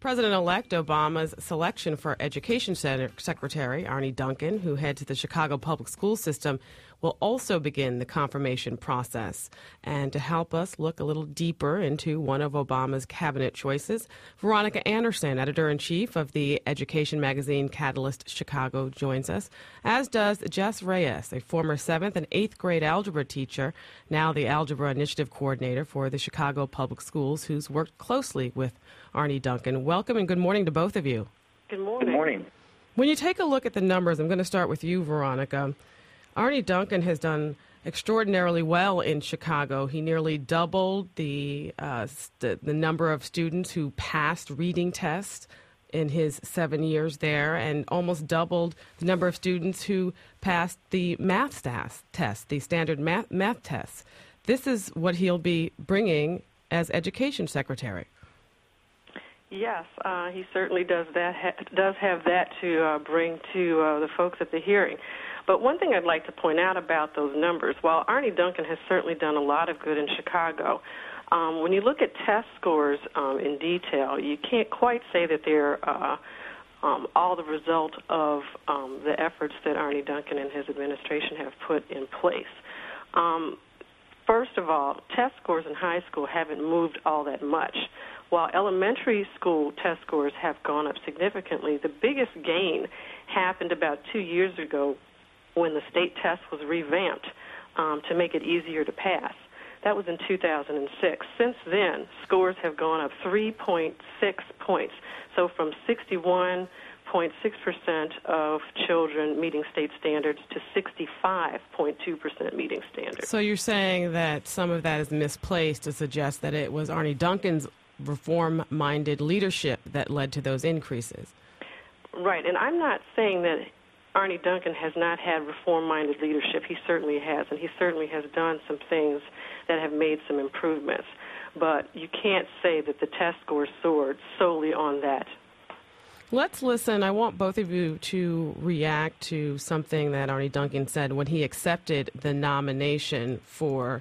President-elect Obama's selection for Education Secretary Arne Duncan, who heads the Chicago public school system, will also begin the confirmation process. And to help us look a little deeper into one of Obama's cabinet choices, Veronica Anderson, editor-in-chief of the education magazine Catalyst Chicago, joins us, as does Jess Reyes, a former 7th and 8th grade algebra teacher, now the Algebra Initiative Coordinator for the Chicago Public Schools, who's worked closely with Arne Duncan. Welcome and good morning to both of you. Good morning. Good morning. When you take a look at the numbers, I'm going to start with you, Veronica. Arne Duncan has done extraordinarily well in Chicago. He nearly doubled the number of students who passed reading tests in his 7 years there, and almost doubled the number of students who passed the math test, the standard math tests. This is what he'll be bringing as Education Secretary. Yes, he certainly does have that to bring to the folks at the hearing. But one thing I'd like to point out about those numbers, while Arne Duncan has certainly done a lot of good in Chicago, when you look at test scores in detail, you can't quite say that they're all the result of the efforts that Arne Duncan and his administration have put in place. First of all, test scores in high school haven't moved all that much. While elementary school test scores have gone up significantly, the biggest gain happened about 2 years ago when the state test was revamped to make it easier to pass. That was in 2006. Since then, scores have gone up 3.6 points. So from 61.6% of children meeting state standards to 65.2% meeting standards. So you're saying that some of that is misplaced to suggest that it was Arne Duncan's reform-minded leadership that led to those increases. Right, and I'm not saying that Arne Duncan has not had reform-minded leadership. He certainly has, and he certainly has done some things that have made some improvements. But you can't say that the test scores soared solely on that. Let's listen. I want both of you to react to something that Arne Duncan said when he accepted the nomination for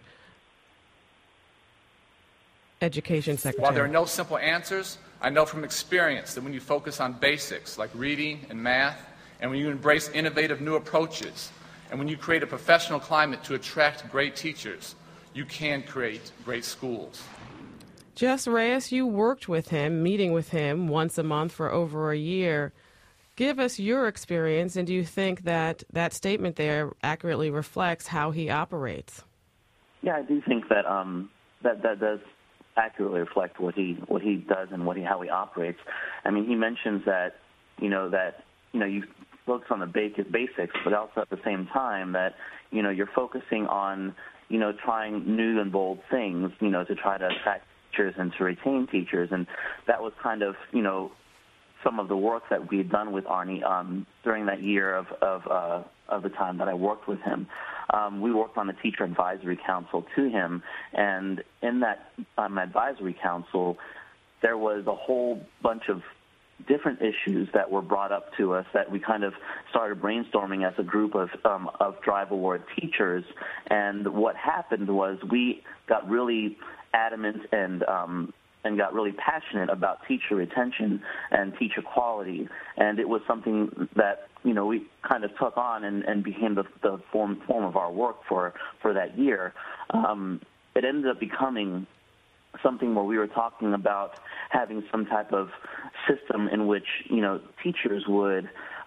Education Secretary. While there are no simple answers, I know from experience that when you focus on basics like reading and math, and when you embrace innovative new approaches, and when you create a professional climate to attract great teachers, you can create great schools. Jess Reyes, you worked with him, meeting with him once a month for over a year. Give us your experience, and do you think that that statement there accurately reflects how he operates? Yeah, I do think that that does accurately reflect what he does and how he operates. I mean, he mentions that you focus on the basics, but also at the same time that you're focusing on trying new and bold things to try to attract teachers and to retain teachers, and that was kind of some of the work that we had done with Arne during that year of the time that I worked with him. We worked on the Teacher Advisory Council to him, and in that advisory council, there was a whole bunch of different issues that were brought up to us that we kind of started brainstorming as a group of Drive Award teachers. And what happened was we got really adamant and got really passionate about teacher retention and teacher quality. And it was something that we kind of took on and became the form of our work for that year. It ended up becoming something where we were talking about having some type of system in which teachers would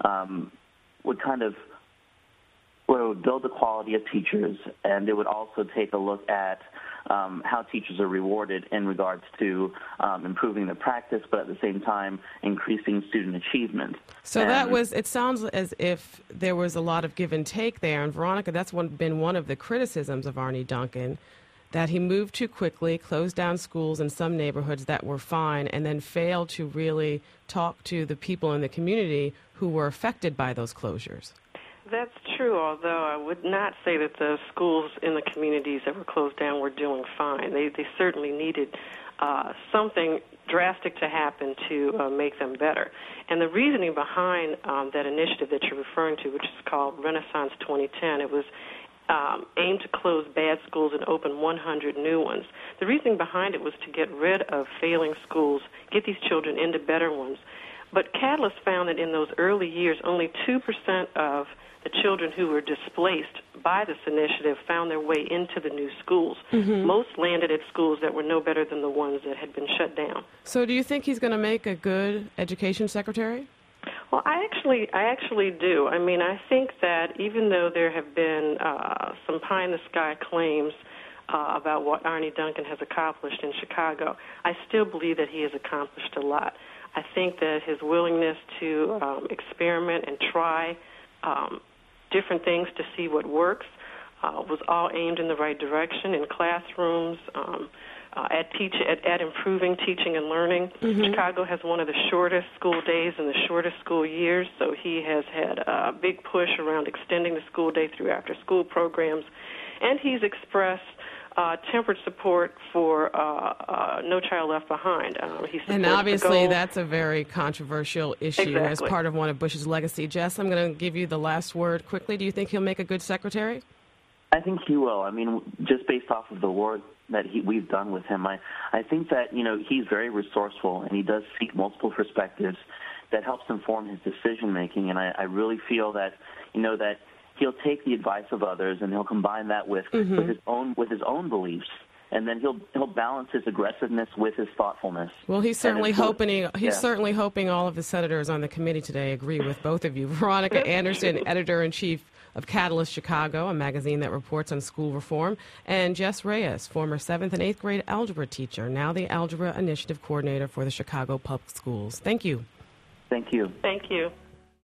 build the quality of teachers, and it would also take a look at how teachers are rewarded in regards to improving their practice, but at the same time increasing student achievement. So it sounds as if there was a lot of give and take there. And Veronica, that's been one of the criticisms of Arne Duncan, that he moved too quickly, closed down schools in some neighborhoods that were fine, and then failed to really talk to the people in the community who were affected by those closures. That's true, although I would not say that the schools in the communities that were closed down were doing fine. They certainly needed something drastic to happen to make them better. And the reasoning behind that initiative that you're referring to, which is called Renaissance 2010, it was aimed to close bad schools and open 100 new ones. The reasoning behind it was to get rid of failing schools, get these children into better ones. But Catalyst found that in those early years, only 2% of the children who were displaced by this initiative found their way into the new schools. Most landed at schools that were no better than the ones that had been shut down. So do you think he's going to make a good education secretary? Well, I actually do. I mean, I think that even though there have been some pie-in-the-sky claims about what Arne Duncan has accomplished in Chicago, I still believe that he has accomplished a lot. I think that his willingness to experiment and try different things to see what works was all aimed in the right direction in classrooms, at improving teaching and learning. Chicago has one of the shortest school days and the shortest school years, so he has had a big push around extending the school day through after-school programs, and he's expressed tempered support for No Child Left Behind. And obviously that's a very controversial issue as Exactly. part of one of Bush's legacy. Jess, I'm going to give you the last word quickly. Do you think he'll make a good secretary? I think he will. I mean, just based off of the work that we've done with him, I think that, he's very resourceful, and he does seek multiple perspectives that helps inform his decision-making, and I really feel that, that he'll take the advice of others and he'll combine that with his own beliefs, and then he'll balance his aggressiveness with his thoughtfulness. Well, he's certainly hoping all of the senators on the committee today agree with both of you. Veronica Anderson, editor-in-chief of Catalyst Chicago, a magazine that reports on school reform, and Jess Reyes, former 7th and 8th grade algebra teacher, now the Algebra Initiative Coordinator for the Chicago Public Schools. Thank you. Thank you. Thank you.